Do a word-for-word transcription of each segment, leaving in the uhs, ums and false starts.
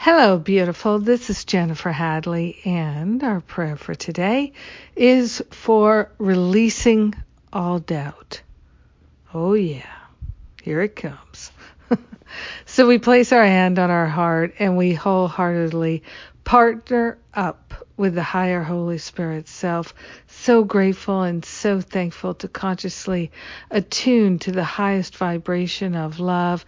Hello, beautiful. This is Jennifer Hadley, and our prayer for today is for releasing all doubt. Oh, yeah. Here it comes. So we place our hand on our heart and we wholeheartedly partner up with the higher Holy Spirit self. So grateful and so thankful to consciously attune to the highest vibration of love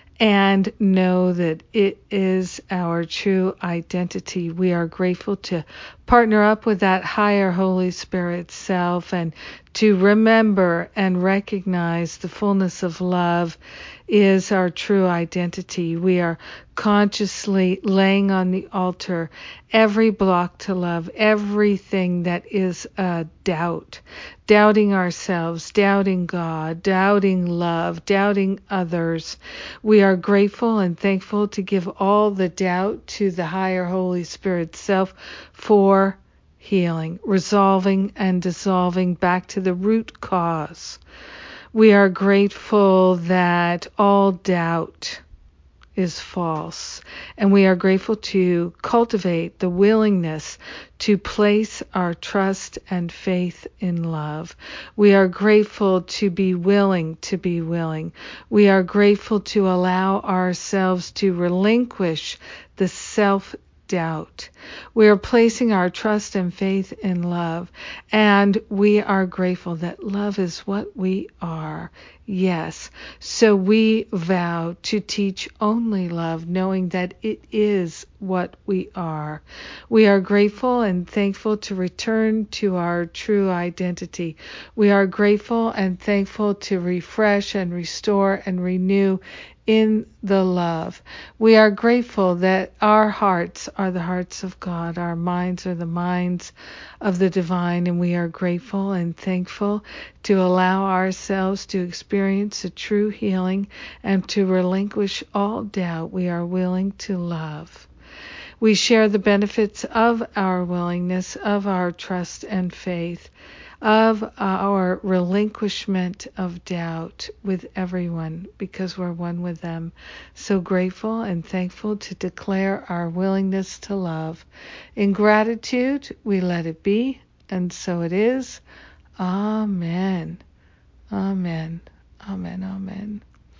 and know that it is our true identity. We are grateful to partner up with that higher Holy Spirit self and to remember and recognize the fullness of love is our true identity. We are consciously laying on the altar every block to love, everything that is a doubt, doubting ourselves, doubting God, doubting love, doubting others. We are grateful and thankful to give all the doubt to the higher Holy Spirit self for healing, resolving and dissolving back to the root cause. We are grateful that all doubt is false, and we are grateful to cultivate the willingness to place our trust and faith in love. We are grateful to be willing to be willing. We are grateful to allow ourselves to relinquish the self doubt. We are placing our trust and faith in love, and we are grateful that love is what we are. Yes. So we vow to teach only love, knowing that it is what we are. We are grateful and thankful to return to our true identity. We are grateful and thankful to refresh and restore and renew in the love. We are grateful that our hearts are the hearts of God, our minds are the minds of the divine, and we are grateful and thankful to allow ourselves to experience a true healing and to relinquish all doubt. We are willing to love. We share the benefits of our willingness, of our trust and faith, of our relinquishment of doubt with everyone because we're one with them. So grateful and thankful to declare our willingness to love. In gratitude, we let it be, and so it is. Amen. Amen. Amen. Amen.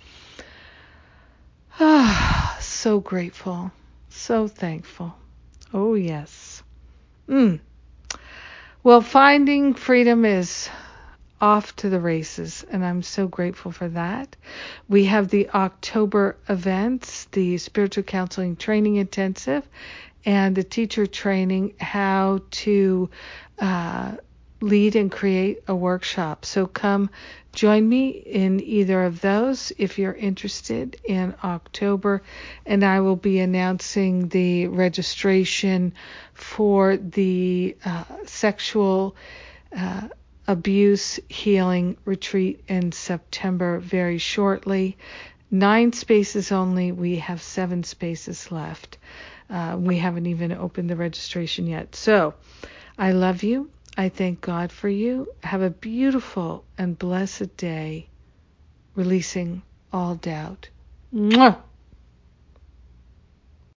Ah, so grateful. So thankful. Oh, yes. Mm. Well, finding freedom is off to the races, and I'm so grateful for that. We have the October events, the Spiritual Counseling Training Intensive, and the teacher training, how to uh, lead and create a workshop. So come join me in either of those if you're interested in October, and I will be announcing the registration for the uh, sexual uh, abuse healing retreat in September very shortly. Nine spaces only. We have seven spaces left. Uh, we haven't even opened the registration yet. So I love you. I thank God for you. Have a beautiful and blessed day, releasing all doubt. Mwah!